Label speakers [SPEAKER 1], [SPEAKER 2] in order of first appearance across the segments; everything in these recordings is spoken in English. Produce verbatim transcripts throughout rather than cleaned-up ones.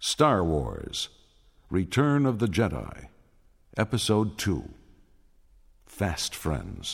[SPEAKER 1] Star Wars: Return of the Jedi, Episode two, Fast Friends.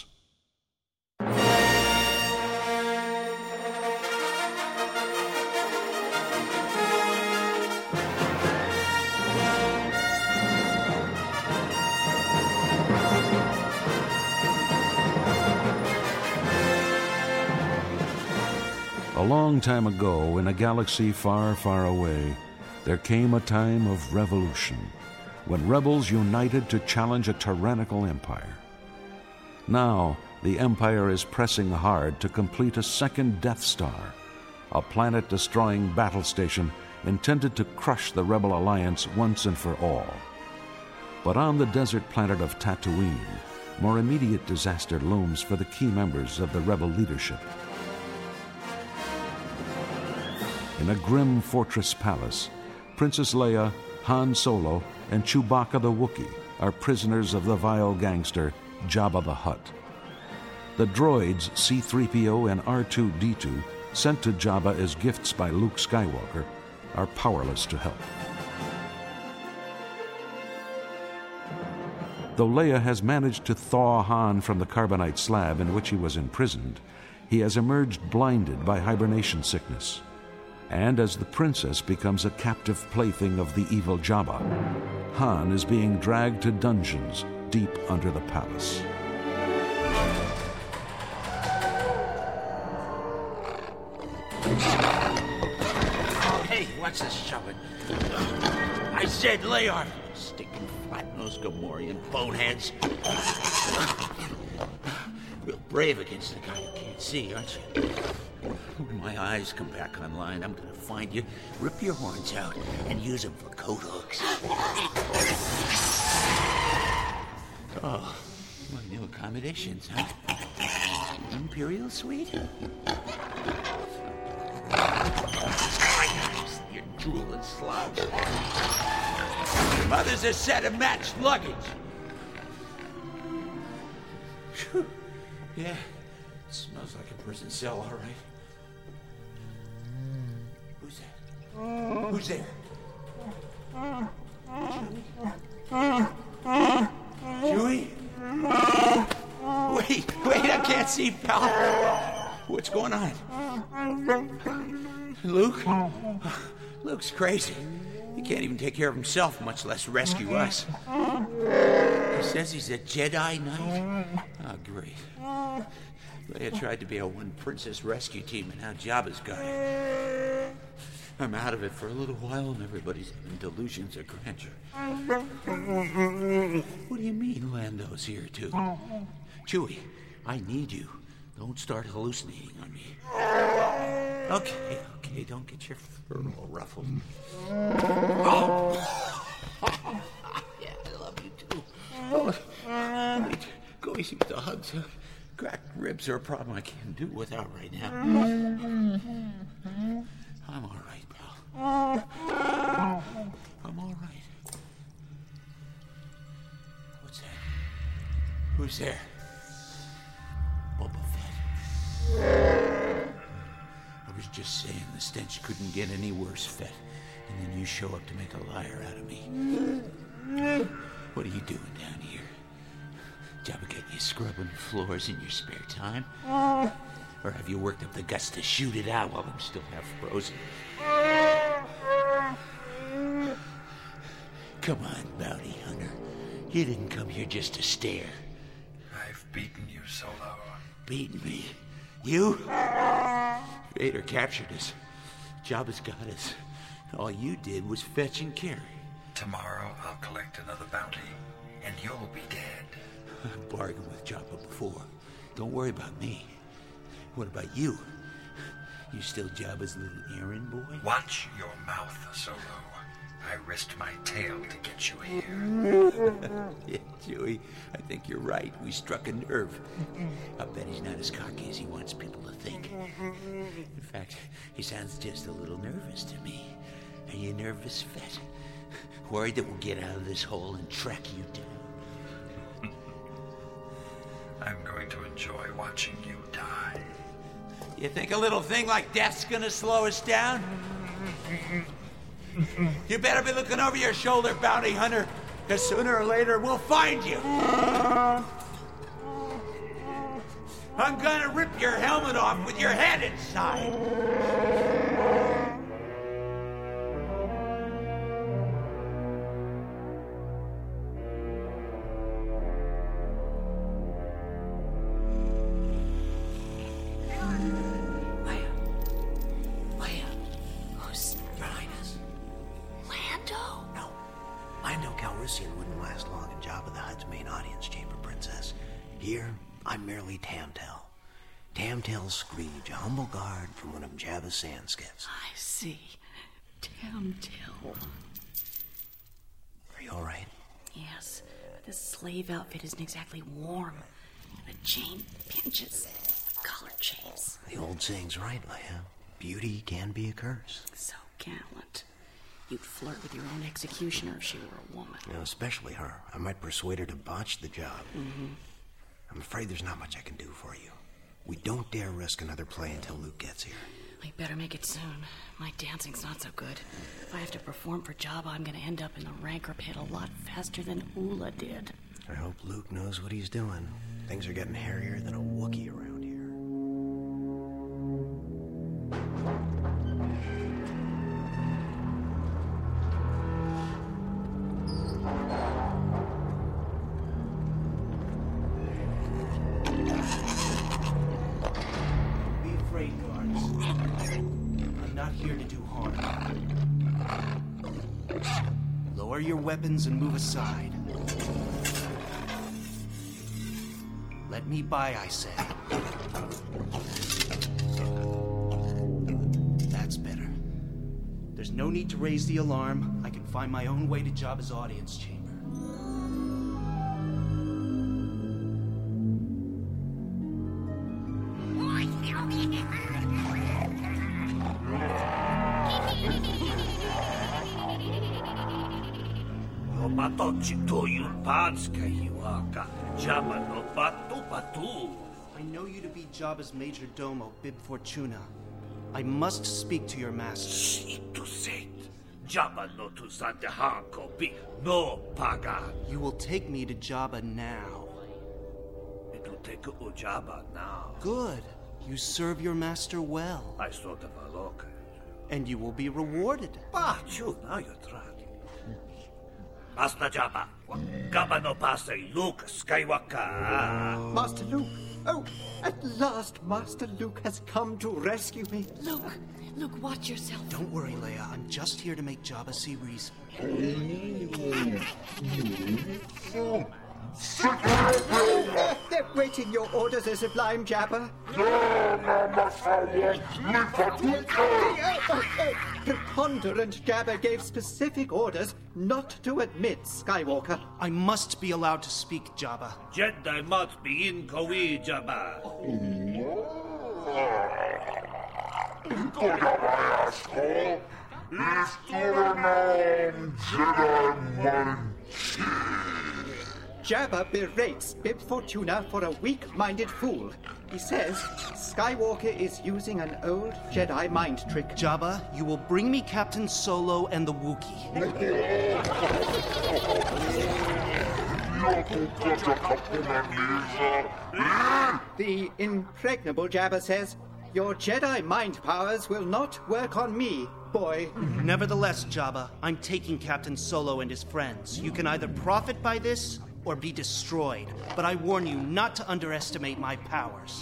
[SPEAKER 1] A long time ago, in a galaxy far, far away, there came a time of revolution, when rebels united to challenge a tyrannical empire. Now, the Empire is pressing hard to complete a second Death Star, a planet-destroying battle station intended to crush the Rebel Alliance once and for all. But on the desert planet of Tatooine, more immediate disaster looms for the key members of the Rebel leadership. In a grim fortress palace, Princess Leia, Han Solo, and Chewbacca the Wookiee are prisoners of the vile gangster Jabba the Hutt. The droids C three P O and R two D two, sent to Jabba as gifts by Luke Skywalker, are powerless to help. Though Leia has managed to thaw Han from the carbonite slab in which he was imprisoned, he has emerged blinded by hibernation sickness. And as the princess becomes a captive plaything of the evil Jabba, Han is being dragged to dungeons deep under the palace.
[SPEAKER 2] Hey, what's this shoving? I said lay off, you stinking flat-nosed Gamorrean boneheads. Real brave against the guy who can't see, aren't you? When my eyes come back online, I'm gonna find you, rip your horns out, and use them for coat hooks. Oh, my new accommodations, huh? Imperial Suite? Your drool and slouch. Your mother's a set of matched luggage. Whew. Yeah, it smells like a prison cell, all right. Who's that? Who's there? Chewie? Wait, wait, I can't see, pal. What's going on? Luke? Luke's crazy. He can't even take care of himself, much less rescue us. He says he's a Jedi Knight. Oh, great. Leia tried to be a one-princess rescue team, and now Jabba's got it. I'm out of it for a little while, and everybody's having delusions of grandeur. What do you mean Lando's here, too? Chewie, I need you. Don't start hallucinating on me. Okay, okay, don't get your fur all ruffled. Oh. Yeah, I love you, too. Oh, wait, go easy with the hugs. Cracked ribs are a problem I can't do without right now. I'm all right, pal. I'm all right. What's that? Who's there? Boba Fett. I was just saying the stench couldn't get any worse, Fett. And then you show up to make a liar out of me. What are you doing down here? Jabba get you scrubbing floors in your spare time? Or have you worked up the guts to shoot it out while I'm still half frozen? Come on, bounty hunter. You didn't come here just to stare.
[SPEAKER 3] I've beaten you, Solo.
[SPEAKER 2] Beaten me? You? Vader captured us. Jabba's got us. All you did was fetch and carry.
[SPEAKER 3] Tomorrow I'll collect another bounty, and you'll be dead.
[SPEAKER 2] I've bargained with Jabba before. Don't worry about me. What about you? You still Jabba's little errand boy?
[SPEAKER 3] Watch your mouth, Solo. I risked my tail to get you here.
[SPEAKER 2] Yeah, Chewie, I think you're right. We struck a nerve. I bet he's not as cocky as he wants people to think. In fact, he sounds just a little nervous to me. Are you nervous, Fett? Worried that we'll get out of this hole and track you down?
[SPEAKER 3] I'm going to enjoy watching you die.
[SPEAKER 2] You think a little thing like death's gonna slow us down? You better be looking over your shoulder, bounty hunter, because sooner or later we'll find you. I'm gonna rip your helmet off with your head inside.
[SPEAKER 4] Wouldn't last long in Jabba the Hutt's main audience chamber, Princess. Here, I'm merely Tamtel. Tamtel Screech, a humble guard from one of Jabba's sand skiffs.
[SPEAKER 5] I see. Tamtel.
[SPEAKER 4] Are you all right?
[SPEAKER 5] Yes, but this slave outfit isn't exactly warm. The chain pinches. The collar chaves.
[SPEAKER 4] The old saying's right, Leia. Beauty can be a curse.
[SPEAKER 5] So gallant. You'd flirt with your own executioner if she were a woman.
[SPEAKER 4] You know, especially her. I might persuade her to botch the job.
[SPEAKER 5] Mm-hmm.
[SPEAKER 4] I'm afraid there's not much I can do for you. We don't dare risk another play until Luke gets here.
[SPEAKER 5] We better make it soon. My dancing's not so good. If I have to perform for Jabba, I'm gonna end up in the rancor pit a lot faster than Oola did.
[SPEAKER 4] I hope Luke knows what he's doing. Things are getting hairier than a Wookiee around here.
[SPEAKER 6] Lower your weapons and move aside. Let me by, I say. That's better. There's no need to raise the alarm. I can find my own way to Jabba's audience chamber. I know you to be Jabba's major domo, Bib Fortuna. I must speak to your master. You will take me to Jabba now. Good. You serve your master well. And you will be rewarded.
[SPEAKER 7] Master Jabba, Gabba no Pase, Luke Skywalker.
[SPEAKER 8] Master Luke, oh, at last Master Luke has come to rescue me.
[SPEAKER 5] Luke, Luke, watch yourself.
[SPEAKER 6] Don't worry, Leia. I'm just here to make Jabba see reason.
[SPEAKER 8] They're waiting your orders, a sublime Jabba. Preponderant Jabba gave specific orders not to admit Skywalker.
[SPEAKER 6] I must be allowed to speak, Jabba.
[SPEAKER 7] Jedi must be in Kawi, Jabba.
[SPEAKER 8] Jabba berates Bib Fortuna for a weak-minded fool. He says Skywalker is using an old Jedi mind trick.
[SPEAKER 6] Jabba, you will bring me Captain Solo and the Wookiee.
[SPEAKER 8] The impregnable Jabba says, your Jedi mind powers will not work on me, boy.
[SPEAKER 6] Nevertheless, Jabba, I'm taking Captain Solo and his friends. You can either profit by this or be destroyed. But I warn you not to underestimate my powers.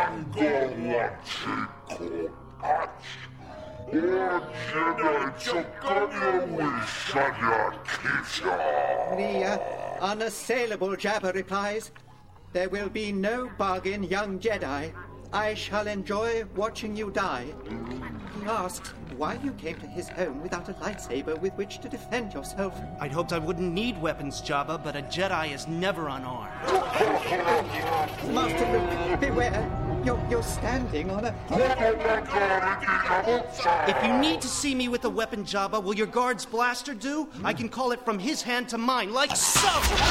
[SPEAKER 8] The uh, unassailable Jabba replies, there will be no bargain, young Jedi. I shall enjoy watching you die. He asks why you came to his home without a lightsaber with which to defend yourself.
[SPEAKER 6] I'd hoped I wouldn't need weapons, Jabba, but a Jedi is never unarmed.
[SPEAKER 8] Master Luke, beware. You're, you're standing on a...
[SPEAKER 6] If you need to see me with a weapon, Jabba, will your guard's blaster do? I can call it from his hand to mine, like so!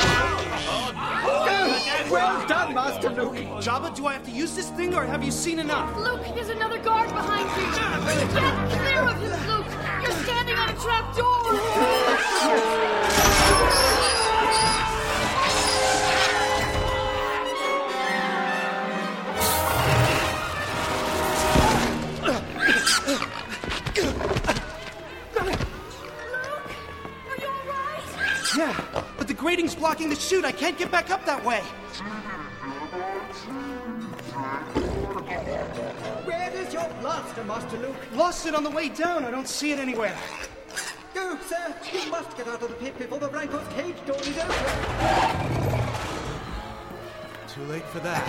[SPEAKER 8] Oh, well done, Master Luke!
[SPEAKER 6] Jabba, do I have to use this thing, or have you seen enough?
[SPEAKER 5] Luke, there's another guard behind you! Get clear of him, Luke! You're standing on a trap door!
[SPEAKER 6] Yeah, but the grating's blocking the chute. I can't get back up that way.
[SPEAKER 8] Where is your blaster, Master Luke?
[SPEAKER 6] Lost it on the way down. I don't see it anywhere.
[SPEAKER 8] Go, sir. You must get out of the pit before the Rancor's cage door is open.
[SPEAKER 6] Too late for that.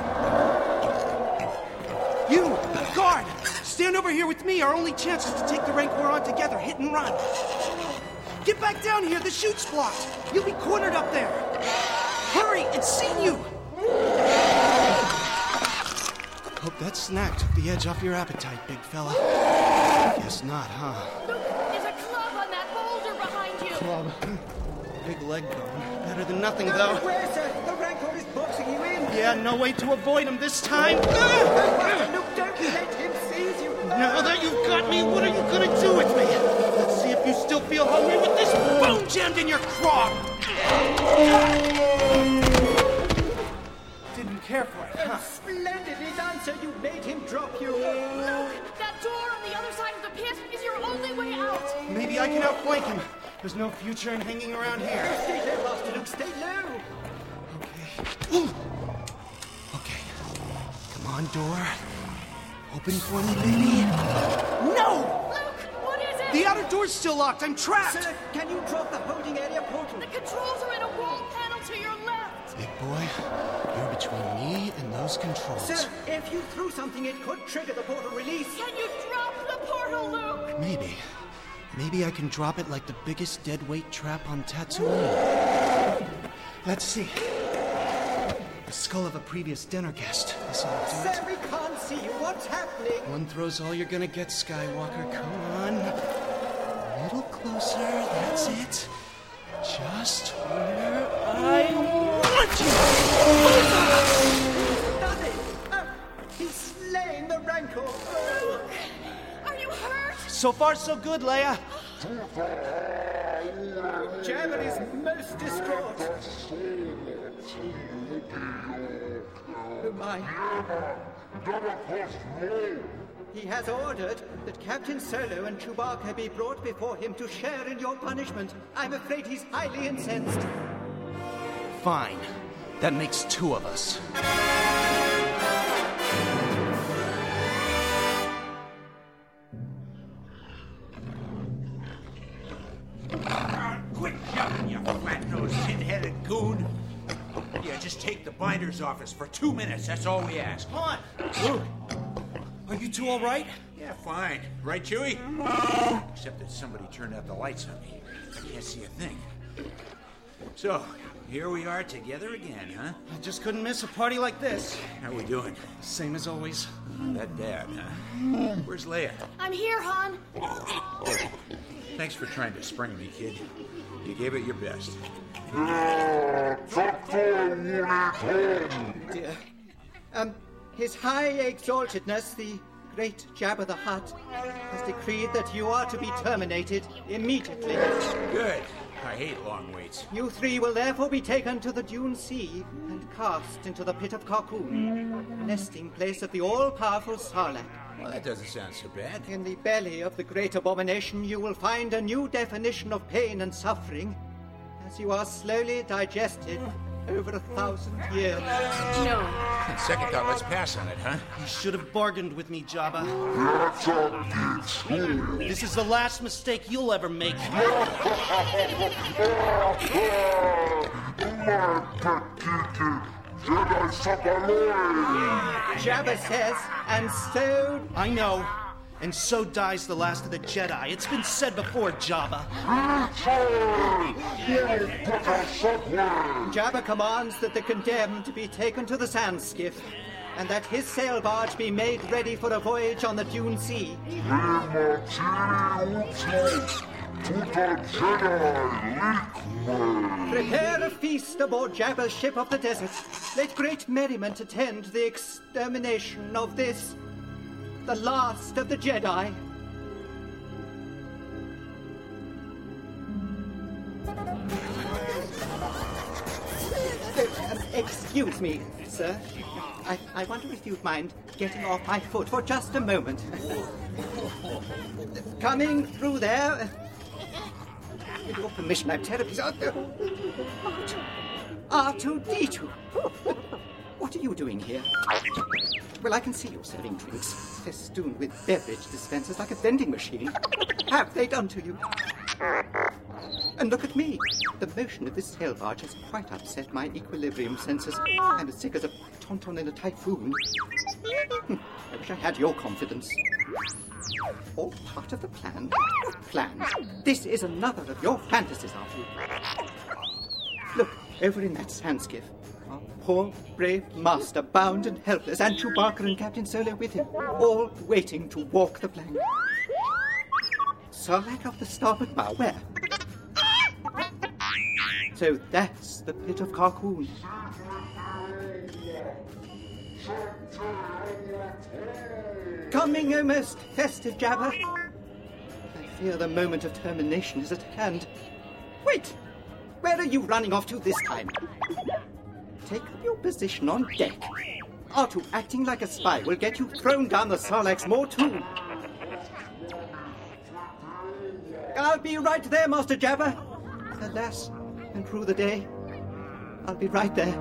[SPEAKER 6] You, guard! Stand over here with me. Our only chance is to take the Rancor on together. Hit and run. Get back down here! The chute's blocked! You'll be cornered up there! Hurry! It's seen you! Hope that snack took the edge off your appetite, big fella. Guess not, huh?
[SPEAKER 5] Luke, there's a club on that boulder behind you!
[SPEAKER 6] Club. Big leg bone. Better than nothing, though.
[SPEAKER 8] Where, sir? The Rancor is boxing you in.
[SPEAKER 6] Yeah, no way to avoid him this time.
[SPEAKER 8] Master Luke, don't let him seize you.
[SPEAKER 6] Now that you've got me, what are you gonna do with me? Let's see if you still feel hungry with this bone jammed in your craw. Didn't care for it, huh?
[SPEAKER 8] Splendidly done, sir. You made him drop you.
[SPEAKER 5] Luke, that door on the other side of the pit is your only way out!
[SPEAKER 6] Maybe I can outflank him. There's no future in hanging around here.
[SPEAKER 8] Stay low, Master Luke. Stay low.
[SPEAKER 6] Okay. Ooh. Okay. Come on, door. Open for me, baby. No!
[SPEAKER 5] Luke, what is it?
[SPEAKER 6] The outer door's still locked. I'm trapped.
[SPEAKER 8] Sir, can you drop the holding area portal?
[SPEAKER 5] The controls are in a wall panel to your left!
[SPEAKER 6] Big boy, you're between me and those controls.
[SPEAKER 8] Sir, if you threw something, it could trigger the portal release.
[SPEAKER 5] Can you drop the portal, Luke?
[SPEAKER 6] Maybe. Maybe I can drop it like the biggest deadweight trap on Tatooine. Let's see. The skull of a previous dinner guest. This'll do
[SPEAKER 8] Sir,
[SPEAKER 6] it.
[SPEAKER 8] we can't see you. What's happening?
[SPEAKER 6] One throw's all you're gonna get, Skywalker. Come on. A little closer. That's it. Just where I want you.
[SPEAKER 8] He's done it. Uh, he's slain the Rancor.
[SPEAKER 5] Luke, are you hurt?
[SPEAKER 6] So far, so good, Leia.
[SPEAKER 8] Jabba is most distraught. Oh my. He has ordered that Captain Solo and Chewbacca be brought before him to share in your punishment. I'm afraid he's highly incensed.
[SPEAKER 6] Fine. That makes two of us.
[SPEAKER 2] Quit yelling, you flat-nosed, tin-headed goon. Yeah, just take the binder's office for two minutes. That's all we ask.
[SPEAKER 6] Han! Luke! Are you two all right?
[SPEAKER 2] Yeah, fine. Right, Chewie? Except that somebody turned out the lights on me. I can't see a thing. So, here we are together again, huh?
[SPEAKER 6] I just couldn't miss a party like this.
[SPEAKER 2] How we doing?
[SPEAKER 6] Same as always.
[SPEAKER 2] That bad, huh? Where's Leia?
[SPEAKER 5] I'm here, Han.
[SPEAKER 2] Thanks for trying to spring me, kid. You gave it your best.
[SPEAKER 8] Dear. Um, His High Exaltedness, the great Jabba the Hutt, has decreed that you are to be terminated immediately.
[SPEAKER 2] Good. I hate long waits.
[SPEAKER 8] You three will therefore be taken to the Dune Sea and cast into the Pit of Carkoon, nesting place of the all-powerful Sarlacc.
[SPEAKER 2] Well, that doesn't sound so bad.
[SPEAKER 8] In the belly of the great abomination, you will find a new definition of pain and suffering as you are slowly digested over a thousand years.
[SPEAKER 5] No.
[SPEAKER 2] On second thought, let's pass on it, huh?
[SPEAKER 6] You should have bargained with me, Jabba. This is the last mistake you'll ever make.
[SPEAKER 8] Jabba says, and so...
[SPEAKER 6] I know. And so dies the last of the Jedi. It's been said before, Jabba.
[SPEAKER 8] Jabba commands that the condemned be taken to the sand skiff, and that his sail barge be made ready for a voyage on the Dune Sea. Prepare a feast aboard Jabba's ship of the desert. Let great merriment attend the extermination of this, the last of the Jedi. Excuse me, sir. I, I wonder if you'd mind getting off my foot for just a moment. Coming through there. With your permission, I'm terribly... R two D two. What are you doing here? Well, I can see you serving drinks, festooned with beverage dispensers like a vending machine. Have they done to you? And look at me. The motion of this sail barge has quite upset my equilibrium sensors. I'm as sick as a tauntaun in a typhoon. I wish I had your confidence. All part of the plan? What plan? This is another of your fantasies, after you. Look, over in that sand skiff. Our poor, brave master, bound and helpless, and Chewbacca and Captain Solo with him, all waiting to walk the plank. Sarlacc off the starboard bow, where? So that's the pit of Carkoon. Coming, O most festive Jabba. I fear the moment of termination is at hand. Wait! Where are you running off to this time? Take up your position on deck. R two acting like a spy will get you thrown down the Sarlacc's maw too. I'll be right there, Master Jabba. Alas, and through the day, I'll be right there.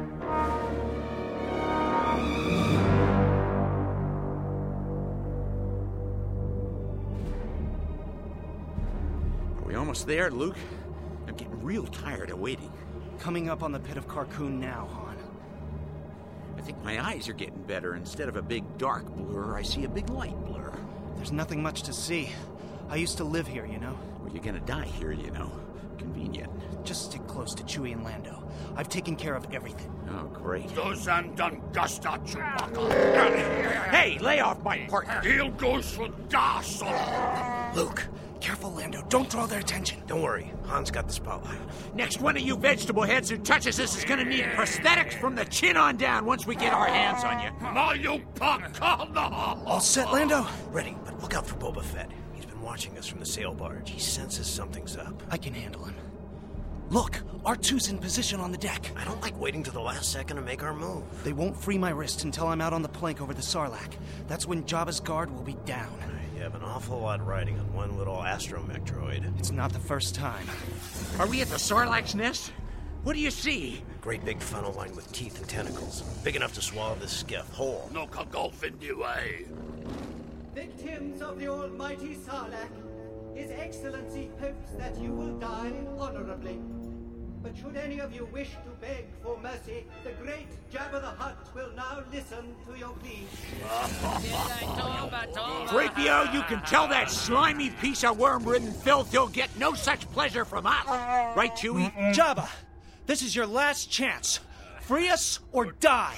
[SPEAKER 2] Are we almost there, Luke? I'm getting real tired of waiting.
[SPEAKER 6] Coming up on the pit of Carkoon now, Han.
[SPEAKER 2] I think my eyes are getting better. Instead of a big dark blur, I see a big light blur.
[SPEAKER 6] There's nothing much to see. I used to live here, you know.
[SPEAKER 2] Well, you're gonna die here, you know. Convenient.
[SPEAKER 6] Just stick close to Chewie and Lando. I've taken care of everything.
[SPEAKER 2] Oh, great.
[SPEAKER 7] Dosan Dungusta Chewbacca.
[SPEAKER 2] Hey, lay off my partner.
[SPEAKER 7] Il goes for das.
[SPEAKER 6] Luke, careful, Lando. Don't draw their attention.
[SPEAKER 4] Don't worry. Han's got the spotlight.
[SPEAKER 2] Next one of you vegetable heads who touches this is gonna need prosthetics from the chin on down once we get our hands on you.
[SPEAKER 6] All set, Lando?
[SPEAKER 4] Ready, but look out for Boba Fett. He's been watching us from the sail barge. He senses something's up.
[SPEAKER 6] I can handle him. Look, R two's in position on the deck.
[SPEAKER 4] I don't like waiting to the last second to make our move.
[SPEAKER 6] They won't free my wrist until I'm out on the plank over the Sarlacc. That's when Jabba's guard will be down.
[SPEAKER 4] You have an awful lot riding on one little astromech droid.
[SPEAKER 6] It's not the first time.
[SPEAKER 2] Are we at the Sarlacc's nest? What do you see?
[SPEAKER 4] Great big funnel lined with teeth and tentacles. Big enough to swallow this skiff whole.
[SPEAKER 7] No golf in the way.
[SPEAKER 8] Victims of the almighty Sarlacc, His Excellency hopes that you will die honorably. But should any of you wish to beg for mercy, the great Jabba the Hutt will now listen to your plea.
[SPEAKER 2] three P O, you can tell that slimy piece of worm-ridden filth he'll get no such pleasure from us. Right, Chewie?
[SPEAKER 6] Jabba, this is your last chance. Free us or die.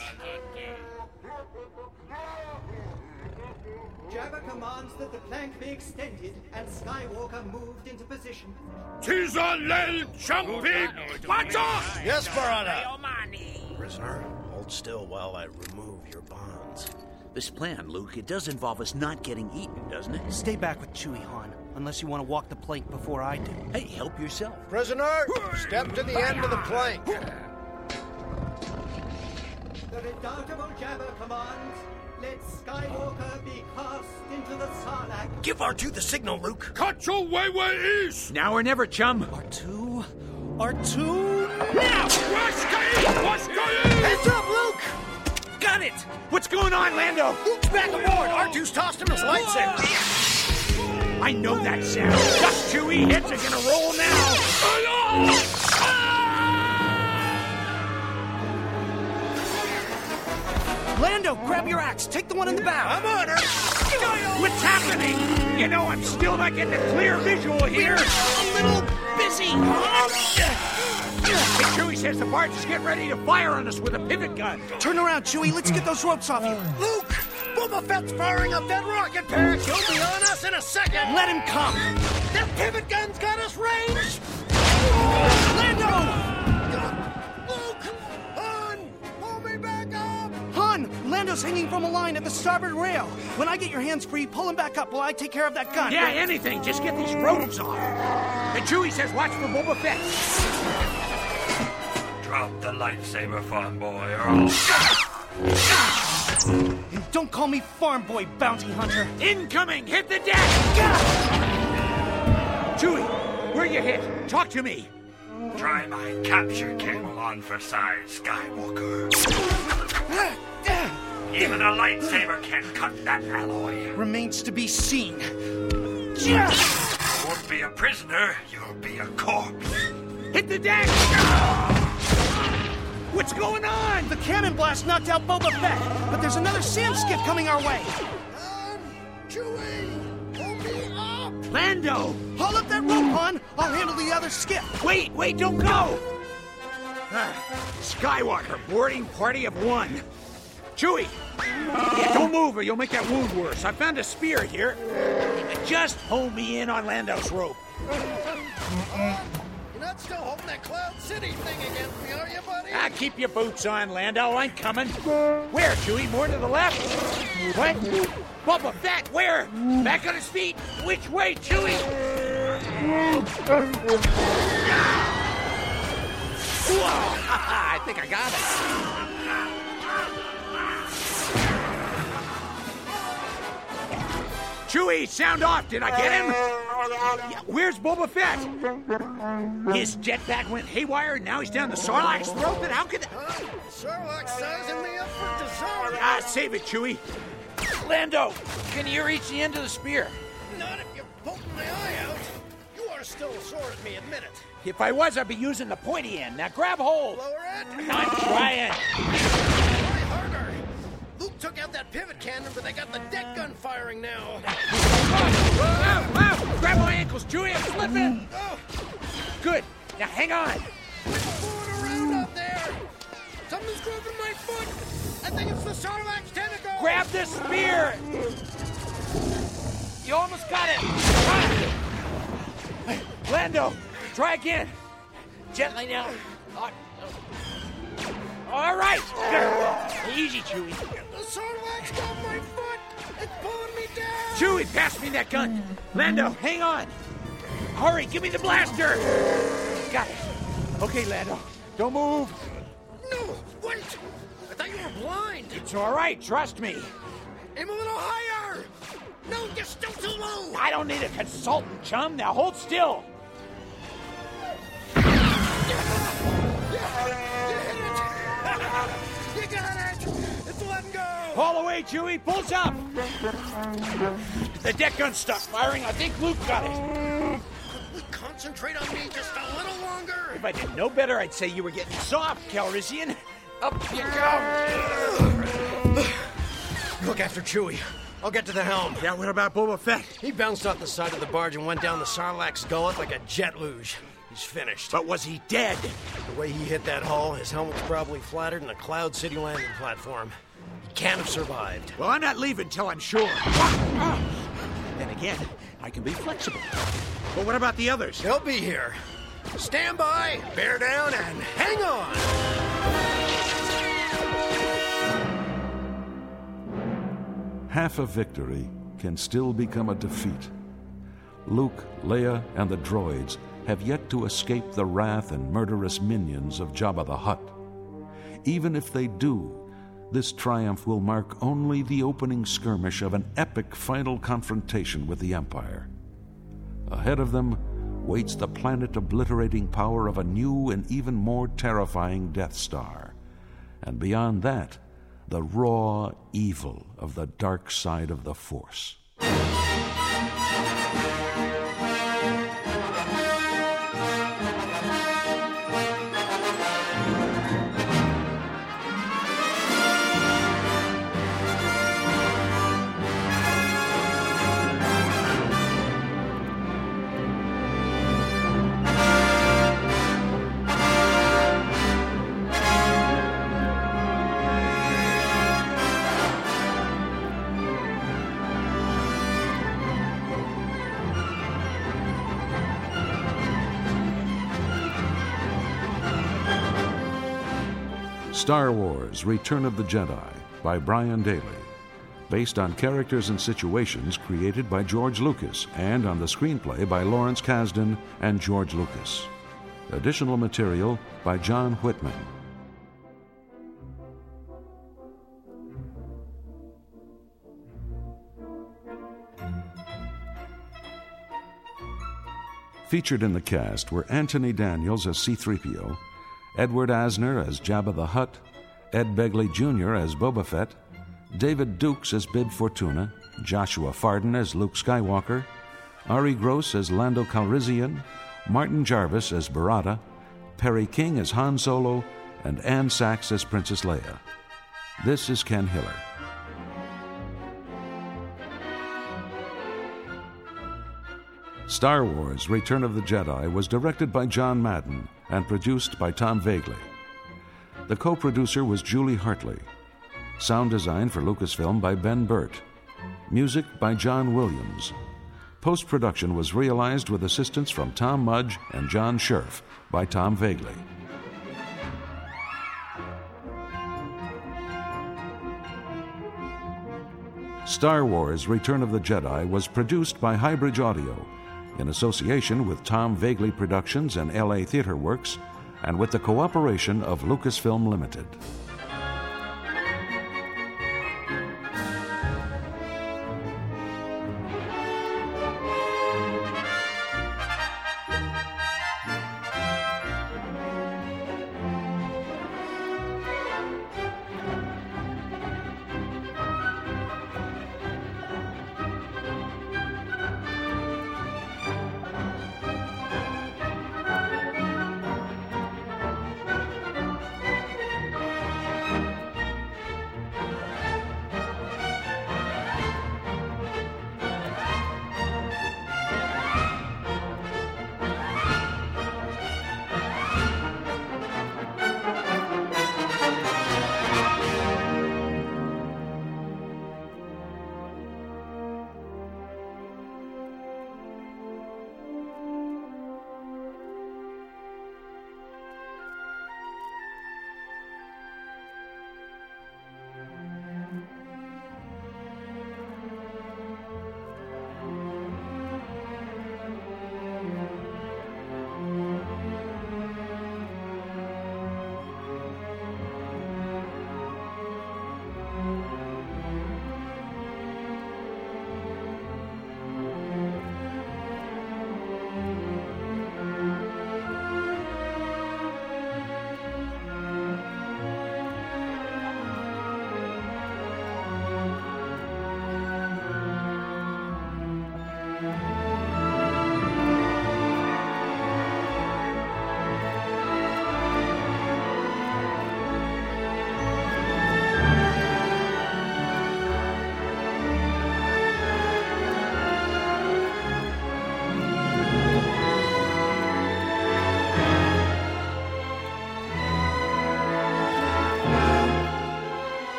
[SPEAKER 8] Jabba commands that the plank be extended and Skywalker moved into position.
[SPEAKER 7] Tisa lel jumping! Bato!
[SPEAKER 4] Yes, Barada! Prisoner, hold still while I remove your bonds.
[SPEAKER 2] This plan, Luke, it does involve us not getting eaten, doesn't it?
[SPEAKER 6] Stay back with Chewie, Han, unless you want to walk the plank before I do.
[SPEAKER 2] Hey, help yourself.
[SPEAKER 9] Prisoner, step to the end of the plank.
[SPEAKER 8] The redoubtable Jabba commands, let Skywalker be cast into the Sarlacc.
[SPEAKER 4] Give R two the signal, Luke.
[SPEAKER 7] Cut your way where is!
[SPEAKER 2] Now or never, chum.
[SPEAKER 6] R two? R two?
[SPEAKER 7] Now! What's going? What's going?
[SPEAKER 9] Heads up, Luke!
[SPEAKER 2] Got it! What's going on, Lando?
[SPEAKER 9] Luke's back aboard. R two's tossed him his lightsaber.
[SPEAKER 2] I know that sound. Just Chewie, heads are gonna roll now.
[SPEAKER 6] Lando, grab your axe. Take the one in the bow.
[SPEAKER 9] I'm on her.
[SPEAKER 2] What's happening? You know, I'm still not getting a clear visual here.
[SPEAKER 6] A little busy.
[SPEAKER 2] Hey, Chewie says the barge is getting ready to fire on us with a pivot gun.
[SPEAKER 6] Turn around, Chewie. Let's get those ropes off you.
[SPEAKER 9] Luke! Boba Fett's firing up that rocket pack. He'll be on us in a second.
[SPEAKER 6] Let him come.
[SPEAKER 9] That pivot gun's got us ranged.
[SPEAKER 6] Lando!
[SPEAKER 9] Luke! Han! Pull me back up!
[SPEAKER 6] Han, Lando's hanging from a line at the starboard rail. When I get your hands free, pull him back up while I take care of that gun.
[SPEAKER 2] Yeah, anything. Just get these ropes off. And Chewie says watch for Boba Fett.
[SPEAKER 3] Drop the lightsaber, farm boy, or I'll...
[SPEAKER 6] And don't call me farm boy, bounty hunter.
[SPEAKER 2] Incoming! Hit the deck! Chewie, where you hit? Talk to me.
[SPEAKER 3] Try my capture cable on for size, Skywalker. Even a lightsaber can't cut that alloy.
[SPEAKER 6] Remains to be seen.
[SPEAKER 3] You won't be a prisoner, you'll be a corpse.
[SPEAKER 2] Hit the deck! What's going on?
[SPEAKER 6] The cannon blast knocked out Boba Fett, but there's another sand skiff coming our way.
[SPEAKER 9] Um, Chewie, pull me up.
[SPEAKER 2] Lando!
[SPEAKER 6] Haul up that rope, Han. I'll handle the other skiff.
[SPEAKER 2] Wait, wait, don't go! Ah, Skywalker, boarding party of one. Chewie! Yeah, don't move or you'll make that wound worse. I found a spear here. Just hold me in on Lando's rope.
[SPEAKER 9] You're not still holding that Cloud City thing against me, are you, buddy?
[SPEAKER 2] Ah, keep your boots on, Lando. I'm coming. Where, Chewie? More to the left? What? Boba Fett, where? Back on his feet. Which way, Chewie? Whoa! I think I got it. Chewie, sound off. Did I get him? Yeah, where's Boba Fett? His jetpack went haywire, and now he's down the Sarlacc's throat. But how could that?
[SPEAKER 9] Huh? Sarlacc sizing me up for dessert.
[SPEAKER 2] Ah, save it, Chewie. Lando, can you reach the end of the spear?
[SPEAKER 9] Not if you're poking my eye out. You are still sore at me, admit it.
[SPEAKER 2] If I was, I'd be using the pointy end. Now grab hold.
[SPEAKER 9] Lower it.
[SPEAKER 2] I'm trying.
[SPEAKER 9] Try harder. Luke took out that pivot cannon, but they got the deck gun firing now.
[SPEAKER 2] Ow, ow! Grab my ankles, Chewie. I'm slipping.
[SPEAKER 9] Oh,
[SPEAKER 2] Good. Now hang on.
[SPEAKER 9] what's going around out there? Something's grabbing my foot. I think it's the Sarlacc's tentacle.
[SPEAKER 2] Grab this spear. You almost got it. Run. Lando, try again. Gently now. All right. Easy, Chewie.
[SPEAKER 9] The Sarlacc's got my foot. It's pulling me down.
[SPEAKER 2] Chewie, pass me that gun. Lando, hang on. Hurry, give me the blaster. Got it. Okay, Lando, don't move.
[SPEAKER 9] No, wait. I thought you were blind.
[SPEAKER 2] It's all right, trust me.
[SPEAKER 9] Aim a little higher. No, you're still too low.
[SPEAKER 2] I don't need a consultant, chum. Now hold still.
[SPEAKER 9] You got it. It's letting go.
[SPEAKER 2] Haul away, Chewie. Pulls up. The deck gun's stuck firing. I think Luke got it.
[SPEAKER 9] We concentrate on me just a little longer.
[SPEAKER 2] If I didn't know better, I'd say you were getting soft, Calrissian. Up you go.
[SPEAKER 10] Look after Chewie. I'll get to the helm.
[SPEAKER 2] Yeah, what about Boba Fett?
[SPEAKER 10] He bounced off the side of the barge and went down the Sarlacc's gullet like a jet luge. He's finished.
[SPEAKER 2] But was he dead?
[SPEAKER 10] The way he hit that hull, his helmet was probably flattered in a Cloud City landing platform. He can't have survived.
[SPEAKER 2] Well, I'm not leaving till I'm sure. Then again, I can be flexible. But what about the others?
[SPEAKER 10] They'll be here. Stand by, bear down, and hang on!
[SPEAKER 1] Half a victory can still become a defeat. Luke, Leia, and the droids have yet to escape the wrath and murderous minions of Jabba the Hutt. Even if they do, this triumph will mark only the opening skirmish of an epic final confrontation with the Empire. Ahead of them waits the planet-obliterating power of a new and even more terrifying Death Star. And beyond that, the raw evil of the dark side of the Force. Star Wars: Return of the Jedi by Brian Daley. based on characters and situations created by George Lucas and on the screenplay by Lawrence Kasdan and George Lucas. Additional material by John Whitman. Featured in the cast were Anthony Daniels as C three P O, Edward Asner as Jabba the Hutt, Ed Begley Junior as Boba Fett, David Dukes as Bib Fortuna, Joshua Farden as Luke Skywalker, Ari Gross as Lando Calrissian, Martin Jarvis as Barada, Perry King as Han Solo, and Anne Sachs as Princess Leia. This is Ken Hiller. Star Wars: Return of the Jedi was directed by John Madden and produced by Tom Vegley. The co-producer was Julie Hartley. Sound design for Lucasfilm by Ben Burt. Music by John Williams. Post-production was realized with assistance from Tom Mudge and John Scherf by Tom Vegley. Star Wars: Return of the Jedi was produced by Highbridge Audio in association with Tom Vegley Productions and L A Theatre Works, and with the cooperation of Lucasfilm Limited.